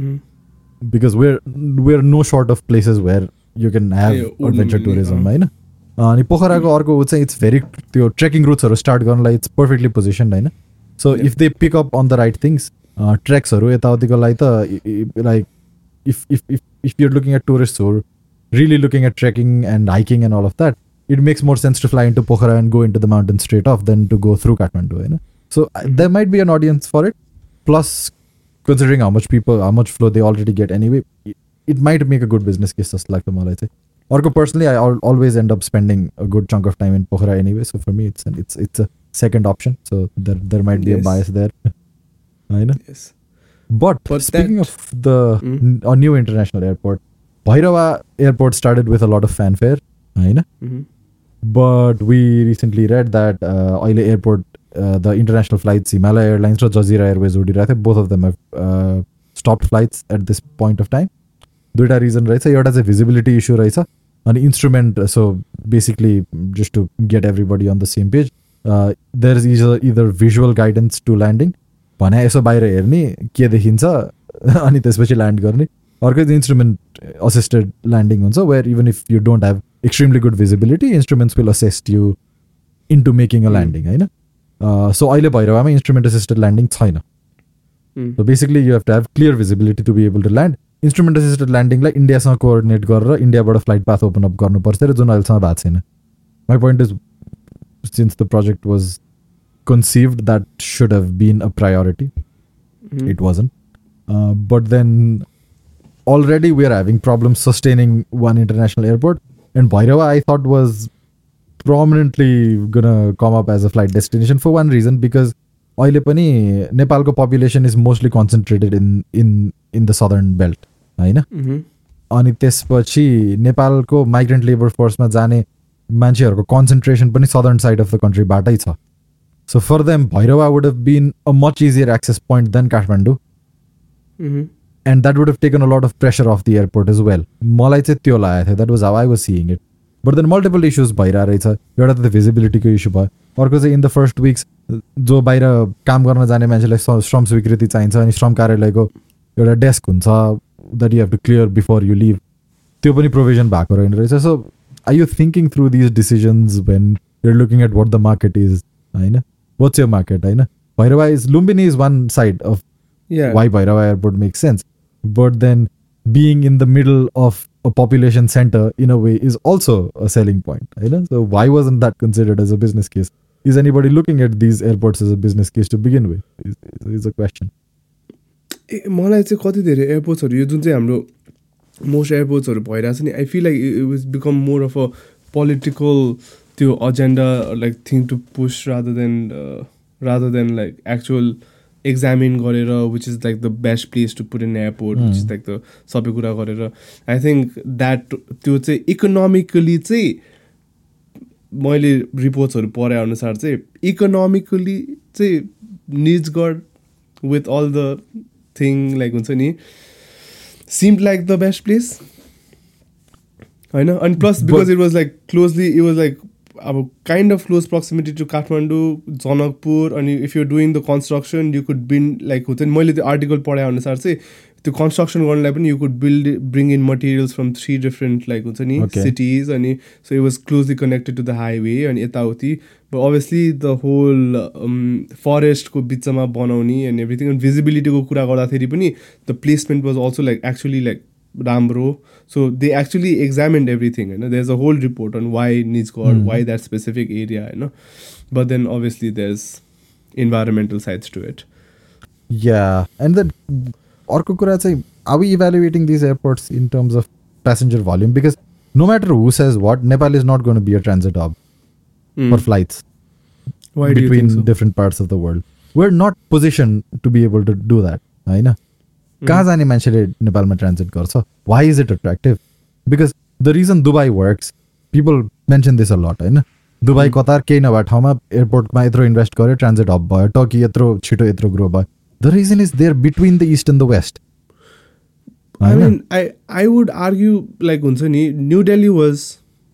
Because we're we're no short of places where you can have Yeah, adventure mm, tourism, uh. होइन. अनि पोखराको अर्को चाहिँ it's very त्यो trekking रुट्सहरू start गर्नलाई it's perfectly positioned, होइन. So if they pick up on the right things ट्रेक्सहरू यताउतिको लागि त like if if if if you're looking at tourists who are really looking at trekking and hiking and all of that, it makes more sense to fly into Pokhara and go into the mountains straight off than to go through Kathmandu, you know? So uh, there might be an audience for it. Plus, considering how much people, how much flow they already get anyway, it, it might make a good business case, just like the Malay say. Or personally, I al- always end up spending a good chunk of time in Pokhara anyway. So for me, it's an, it's it's a second option. So there there might be Yes. a bias there. I know. Yes. But, But speaking that- of the Mm. n- a new international airport, Bhairava airport started with a lot of fanfare, होइन? Mhm. But we recently read that uh, अहिले airport, uh, the international flights, Himalaya Airlines र Jazeera Airways उडिरहेको थियो, both of them have uh, stopped flights at this point of time. दुईटा reason रहेछ. एउटा चाहिँ visibility issue रहेछ अनि instrument, so basically just to get everybody on the same page, uh, there is either, either visual guidance to landing भने यसो बाहिर हेर्ने के देखिन्छ अनि त्यसपछि ल्यान्ड गर्ने. अर्कै चाहिँ इन्स्ट्रुमेन्ट असिस्टेड ल्यान्डिङ हुन्छ where even if you don't have extremely good visibility instruments will assist you into making a landing, होइन. सो अहिले भैरवामा इन्स्ट्रुमेन्ट असिस्टेड ल्यान्डिङ छैन. So basically you have to have clear visibility to be able to land. Instrument assisted ल्यान्डिङलाई इन्डियासँग coordinate गरेर इन्डियाबाट flight path open up गर्नुपर्छ र जुन अहिलेसम्म भएको छैन. My point is since the project was conceived, that should have been a priority. Mhm. It wasn't. Uh, but then already we are having problems sustaining one international airport, and Bhairava I thought was prominently gonna come up as a flight destination for one reason, because अहिले पनि नेपालको population is mostly concentrated in in in the southern belt, होइन. Mhm. अनि त्यसपछि नेपालको migrant labour फोर्समा जाने मान्छेहरूको concentration पनि सदर्न साइड अफ द कन्ट्रीबाटै छ. So for them, Bhairava would have been a much easier access point than Kathmandu. Mhm. And that would have taken a lot of pressure off the airport as well. मलाई चाहिँ त्यो लागेको थियो. That was how I was seeing it. But then multiple issues भइरहेको रहेछ. एउटा त visibility-को issue भयो. अर्को चाहिँ in the first weeks जो बाहिर काम गर्न जाने मान्छेलाई श्रम स्वीकृति चाहिन्छ अनि श्रम कार्यालयको एउटा डेस्क हुन्छ that you have to clear before you leave. त्यो पनि प्रोभिजन भएको रहेन रहेछ. So are you thinking through these decisions when you're looking at what the market is, होइन? What's your market, होइन? Bhairava is, Lumbini is one side of Yeah. why Bhairava airport makes sense. But then being in the middle of a population center in a way is also a selling point, होइन? So why wasn't that considered as a business case? Is anybody looking at these airports as a business case to begin with? Is, is a question. ए मलाई चाहिँ कति धेरै एयरपोर्ट्सहरू यो जुन चाहिँ हाम्रो most एयरपोर्ट्सहरू भइरहेको छ नि, I feel like it was become more of a political त्यो agenda like thing to push rather than rather than like actual examine गरेर which is like the best place to put in airport which is like the सबै कुरा गरेर I think that त्यो चाहिँ economically चाहिँ मैले रिपोर्ट्सहरू पढे अनुसार चाहिँ इकोनोमिकली चाहिँ Nijgadh with all the thing like हुन्छ नि seemed like the best place होइन अनि plus because it was like closely it was like अब kind of close proximity to Kathmandu Janakpur अनि if you doing the construction you could build like हुन्छ नि मैले त्यो आर्टिकल पढाए अनुसार चाहिँ त्यो कन्स्ट्रक्सन गर्नलाई पनि you could build bring in materials from three different like हुन्छ नि सिटिज अनि so it was closely connected to the highway अनि यताउति बट अभियसली द होल फरेस्टको बिचमा बनाउने एन्ड एभ्रिथिङ एन्ड भिजिबिलिटीको कुरा गर्दाखेरि पनि the placement was also like actually like राम्रो so they actually examined everything होइन there is a whole report on why Nijgadh why that specific area होइन but then obviously there is environmental sides to it yeah and then अर्को कुरा चाहिँ are we evaluating these airports in terms of passenger volume because no matter who says what Nepal is not gonna be a transit hub for flights between different parts of the world we are not position to be able to do that होइन कहाँ जाने मान्छेले नेपालमा transit गर्छ why is it attractive because the reason Dubai works people mention this a lot होइन Dubai Qatar केही नभए ठाउँमा एयरपोर्टमा यत्रो इन्भेस्ट गर्यो ट्रान्जिट हब भयो टर्की यत्रो छिटो यत्रो ग्रो भयो the reason is there between the east and the west I mean I I would argue like हुन्छ नि new Delhi was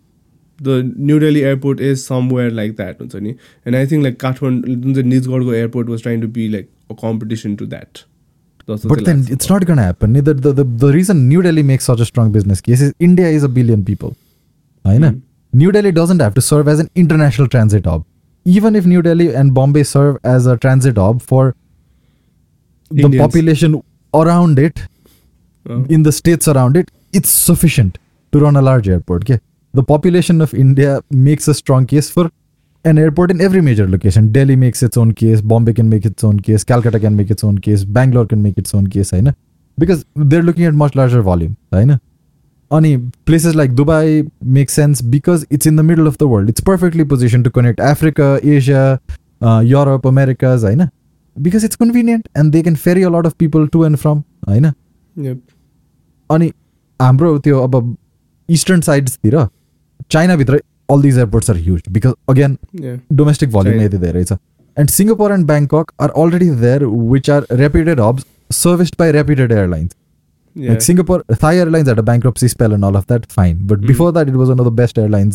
the new Delhi airport is somewhere like that हुन्छ नि and I think like Kathmandu जुन चाहिँ निजगढको airport was trying to be like a competition to that. But then it's not going to happen. The, the, the, the reason New Delhi makes such a strong business case is India is a billion people. Mm. New Delhi doesn't have to serve as an international transit hub. Even if New Delhi and Bombay serve as a transit hub for Indians. The population around it, oh. in the states around it, it's sufficient to run a large airport. Okay? The population of India makes a strong case for an airport in every major location. Delhi makes its own case, Bombay can make its own case, Calcutta can make its own case, Bangalore can make its own case, right? Because they're looking at much larger volume, right? Only places like Dubai make sense because it's in the middle of the world. It's perfectly positioned to connect Africa, Asia, uh, Europe, Americas, right? Because it's convenient and they can ferry a lot of people to and from, right? Yep. Only हाम्रो त्यो अब eastern sides तिर China भित्र all these airports are huge because again yeah. domestic volume is there, right? And Singapore and Bangkok are already there, which are reputed hubs serviced by reputed airlines. Yeah. Like Singapore, Thai Airlines had a bankruptcy spell and all of that, fine. But mm. before that, it was one of the best airlines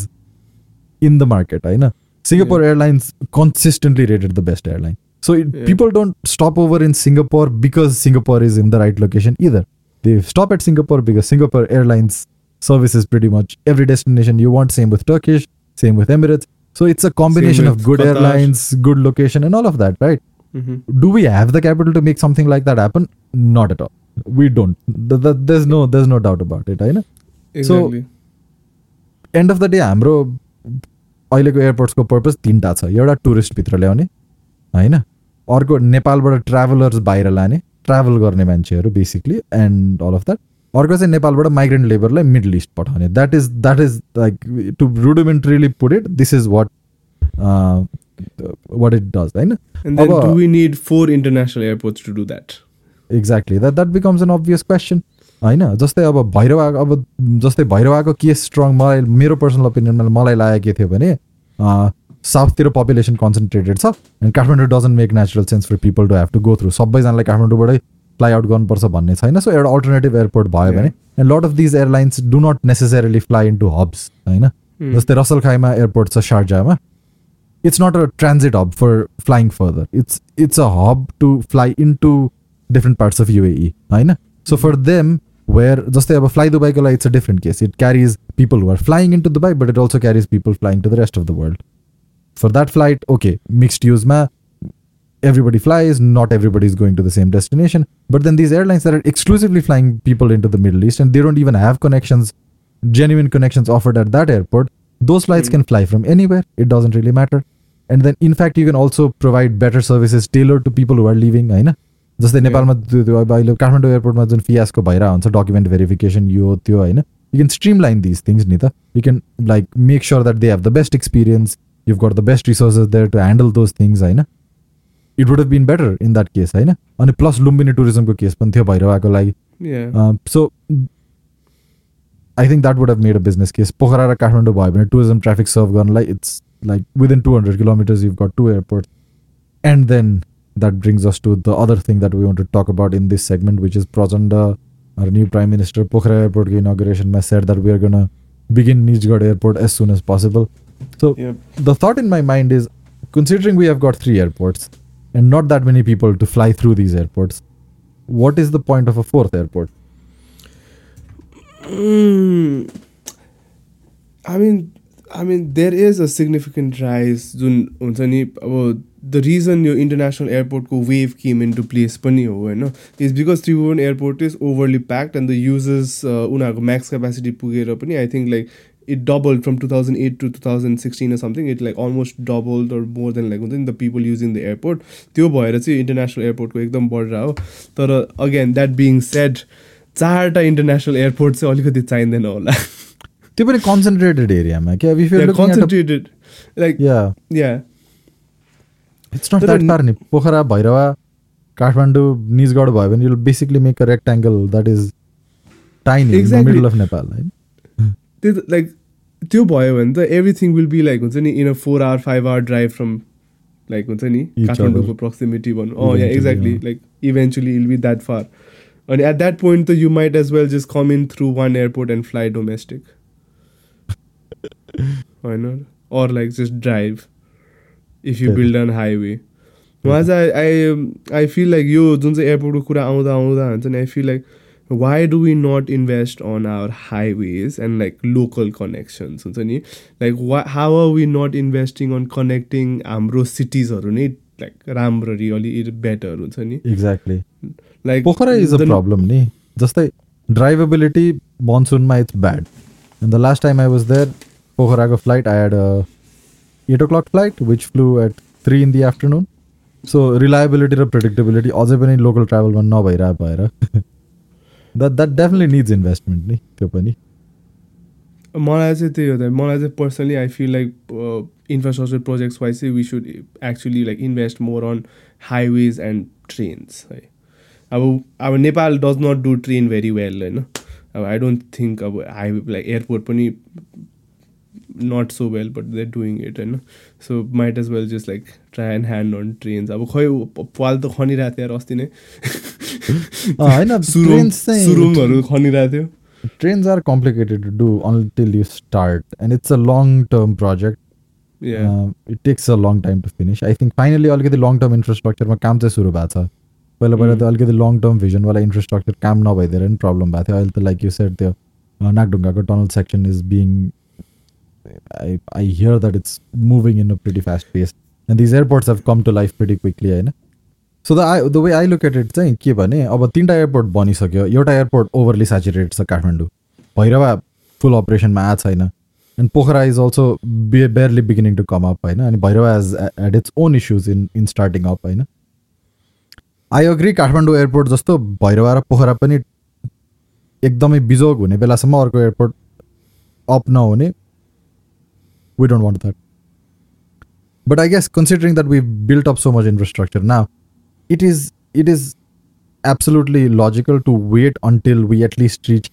in the market, right? Singapore yeah. Airlines consistently rated the best airline. So it, yeah. people don't stop over in Singapore because Singapore is in the right location either. They stop at Singapore because Singapore Airlines services pretty much every destination you want. Same with Turkish, same with Emirates. So it's a combination of good Qatar. Airlines, good location and all of that, right? Mm-hmm. Do we have the capital to make something like that happen? Not at all. We don't. The, the, there's no there's no doubt about it, right? Exactly. So end of the day, हाम्रो अहिलेको एयरपोर्ट्सको purpose तीनटा छ. एउटा tourist भित्र ल्याउने हैन, अर्को नेपालबाट ट्राभलर्स बाहिर लाने, ट्राभल गर्ने मान्छेहरू basically and all of that. अर्को चाहिँ नेपालबाट माइग्रेन्ट लेबरलाई मिडल इस्ट पठाउने. That is that is like to rudimentarily put it this is what what it does होइन. And then do we need four international airports to do that? Exactly. That that becomes an obvious question. होइन, जस्तै अब भैरवाको अब जस्तै भैरवाको case strong मलाई मेरो personal ओपिनियनमा मलाई लागेको के थियो भने साउथतिर पपुलेसन कन्सन्ट्रेटेड छ and Kathmandu doesn't make natural sense for people to have to go through. सबैजनालाई काठमाडौँबाटै फ्लाइ आउट गर्नुपर्छ भन्ने छैन. सो एउटा अल्टरनेटिभ एयरपोर्ट भयो भने and lot of these airlines do not necessarily fly in to hubs होइन. जस्तै रसलखाइमा एयरपोर्ट छ शारजाहमा. It's not a transit hub for flying further. It's it's a hub to fly into different parts of U A E. Right? So for them, where just a fly Dubai gola, it's a different case. It carries people who are flying into Dubai, but it also carries people flying to the rest of the world. For that flight, okay, mixed use ma, everybody flies. Not everybody is going to the same destination. But then these airlines that are exclusively flying people into the Middle East, and they don't even have connections, genuine connections offered at that airport. Those flights mm. can fly from anywhere. It doesn't really matter. And then in fact you can also provide better services tailored to people who are leaving हैन. जस्तै नेपालमा अहिले काठमाडौँ एयरपोर्टमा जुन फियासको भइरा हुन्छ document verification यो त्यो हैन. You can streamline these things नि त. You can like make sure that they have the best experience. You've got the best resources there to handle those things हैन. it would have been better in that case, होइन? अनि plus Lumbini टुरिज्मको case पनि थियो भैरवाको लागि. So I think that would have made a business case. Pokhara र काठमाडौँ भयो भने tourism traffic serve गर्नलाई it's like within two hundred kilometers you've got two airports. And then that brings us to the other thing that we want to talk about in this segment, which is Prachanda, our new Prime Minister, Pokhara Airport inauguration said that we are going to begin Nijgarh Airport as soon as possible. So yep. The thought in my mind is, considering we have got three airports and not that many people to fly through these airports, what is the point of a fourth airport? Mm, I mean, I mean, there is a significant rise. The reason your international airport ko wave came into place pani ho, you know, is because Tribhuvan Airport is overly packed and the users uh, unako max capacity pugera pani. I think like it doubled from two thousand eight to two thousand sixteen or something. It like almost doubled or more than like the people using the airport. Tyo bhayera chai international airport ko ekdam badra ho. Tara again, that being said, चारवटा international airport चाहिँ अलिकति चाहिँदैन होला. त्यो पनि concentrated area मा के if you're yeah, looking concentrated at a, like yeah yeah it's not that far ni Pokhara Bhairahawa Kathmandu Nijgadh भयो भने you'll basically make a rectangle that is tiny exactly. in the middle of Nepal, right? Like त्यो भयो भने त everything will be like हुन्छ नि in a four hour five hour drive from like हुन्छ नि काठमाडौँको proximity one. Oh yeah, exactly. Yeah. Like eventually it'll be that far. And at that point, you might as well just come in through one airport and fly domestic. Why not? Or like just drive if you yeah. build an highway. Yeah. I I um, I feel like yo जुन चाहिँ airport को कुरा आउँदा आउँदा हुन्छ नि I feel like why do we not invest on our highways and like local connections? हुन्छ नि like why, how are we not investing on connecting हाम्रो cities हरु नै like राम्ररी अलि better हुन्छ नि? Exactly. Like Pokhara is a problem, ni. Just like drivability, monsoon ma it's bad. And the last time I was there, Pokhara flight, I had a eight o'clock flight, which flew at three in the afternoon. So reliability and predictability, also any local travel one no bhayera bhayera. That that definitely needs investment, ni. Tyo pani. मलाई चाहिँ त्यही हो त मलाई चाहिँ personally I feel like uh, infrastructure projects wise we should actually like invest more on highways and trains. Right? Our, our Nepal does not do train very well, you know. I don't think our highway like airport pani not so well, but they're doing it, you know. So might as well just like try and hand on trains. अब खै पाल त खनिरहेको थियो यार अस्ति नै हैन trains चाहिँ सुरुङहरु खनिरहेको थियो. Trains are complicated to do until you start, and it's a long-term project. Yeah, uh, it takes a long time to finish. I think finally अलिकति long-term infrastructure मा काम चाहिँ सुरु भएको छ. पहिला पहिला त अलिकति long-term vision वाला infrastructure काम नभइदिएर नि problem भएको थियो. अहिले त like you said त्यो नागढुङ्गाको tunnel section is being I I hear that it's moving in a pretty fast pace, and these airports have come to life pretty quickly, हैन? So the I, the way I look at it चाहिँ के भने अब तीनटा airport बनिसक्यो. एउटा airport overly saturated छ काठमाडौँ. भैरवा फुल अपरेसनमा आएको छैन. And Pokhara is also barely beginning to come up होइन. अनि Bhairahawa has had its own issues in in starting up होइन. आई अग्री काठमाडौँ एयरपोर्ट जस्तो भैरवा र पोखरा पनि एकदमै बिजोग हुने बेलासम्म अर्को एयरपोर्ट अप नहुने we don't want that. But I guess considering that we've built up so much infrastructure now, it is it is absolutely logical to wait until we at least reach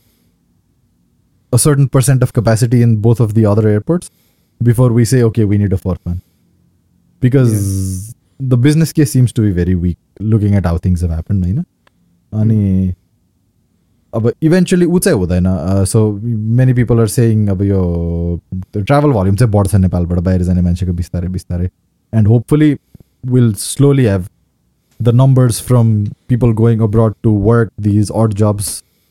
a certain percent of capacity in both of the other airports before we say, okay, we need a fourth one. Because yeah. the business case seems to be very weak looking at how things have happened. You know? And अब eventually ऊ चाहिँ हुँदैन. So many people are saying अब यो travel volume चाहिँ बढ्छ नेपालबाट बाहिर जाने मान्छेको बिस्तारै बिस्तारै. And hopefully will slowly have the numbers from people going abroad to work these odd jobs.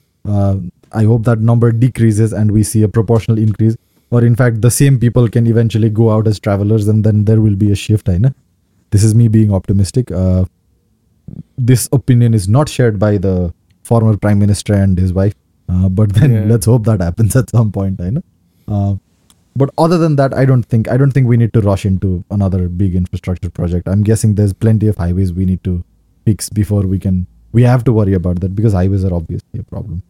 I hope that number decreases and we see a proportional increase, or in fact the same people can eventually go out as travelers and then there will be a shift. I know this is me being optimistic. Uh, this opinion is not shared by the former prime minister and his wife, uh, but then yeah. let's hope that happens at some point. I know. Uh, but other than that, I don't think I don't think we need to rush into another big infrastructure project. I'm guessing there's plenty of highways we need to fix before we can. We have to worry about that because highways are obviously a problem.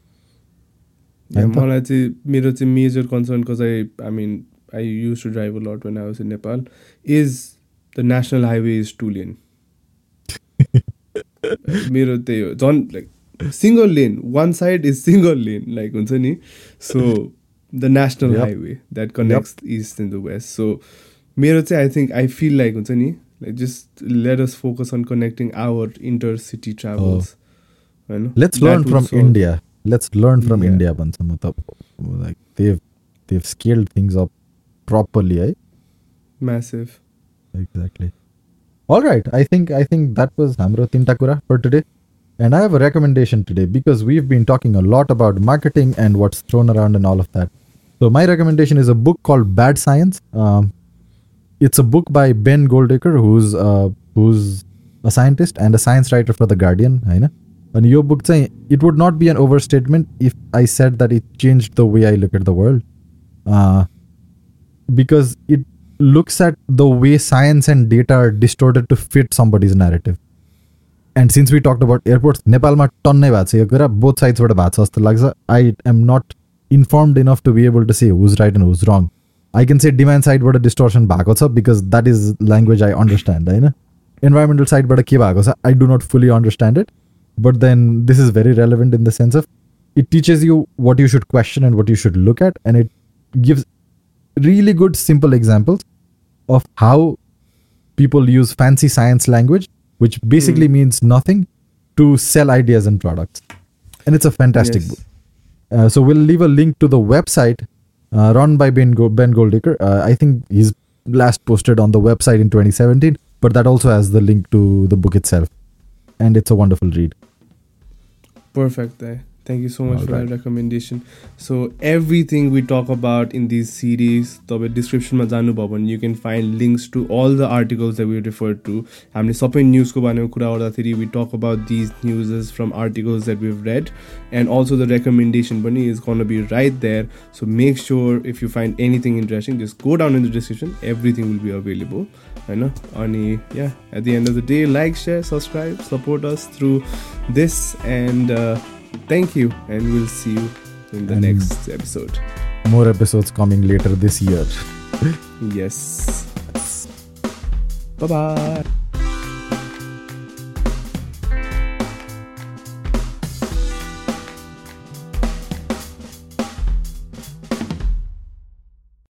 Yeah, मलाई चाहिँ मेरो चाहिँ major concern, because I I mean I used to drive a lot when I was in Nepal, is the national highway is two lane. मेरो त्यही हो झन् like single lane one side is single lane like हुन्छ नि so the national highway that connects east and the west so मेरो चाहिँ I think I feel like हुन्छ नि like just let us focus on connecting our inter city travels होइन let's learn from India let's learn from India भन्छ म त like they've they've scaled things up properly, eh? Massive. Exactly. All right. I think I think that was Hamro Tintakura for today. And I have a recommendation today because we've been talking a lot about marketing and what's thrown around and all of that. So my recommendation is a book called Bad Science. Um, it's a book by Ben Goldacre, who's uh, who's a scientist and a science writer for The Guardian. I know. And your book, it would not be an overstatement if I said that it changed the way I look at the world. Uh, because it looks at the way science and data are distorted to fit somebody's narrative. And since we talked about airports, Nepalma tonnai bhacha cha yo kura both sides bata bhacha jasto लाग्छ. I am not informed enough to be able to say who's right and who's wrong. I can say demand side bata distortion bhako cha because that is language I understand, हैन. Environmental side bata ke bhako cha I do not fully understand it, but then this is very relevant in the sense of it teaches you what you should question and what you should look at, and it gives really good simple examples of how people use fancy science language, which basically mm. means nothing, to sell ideas and products. And it's a fantastic yes. book. Uh, so we'll leave a link to the website uh, run by Ben, Go- Ben Goldacre. Uh, I think he's last posted on the website in twenty seventeen, but that also has the link to the book itself. And it's a wonderful read. Perfect there. Thank you so much All for right. that recommendation. So everything we talk about in these series, the description ma janu bhayo bhane you can find links to all the articles that we referred to. Hamle sabai news ko barema kura garदाखेरि we talk about these newses from articles that we've read, and also the recommendation pani is going to be right there. So make sure if you find anything interesting, just go down in the description. Everything will be available. I know. Ani yeah. At the end of the day, like, share, subscribe, support us through this, and. Uh, Thank you, and we'll see you in the and next episode. More episodes coming later this year. Yes. Bye-bye.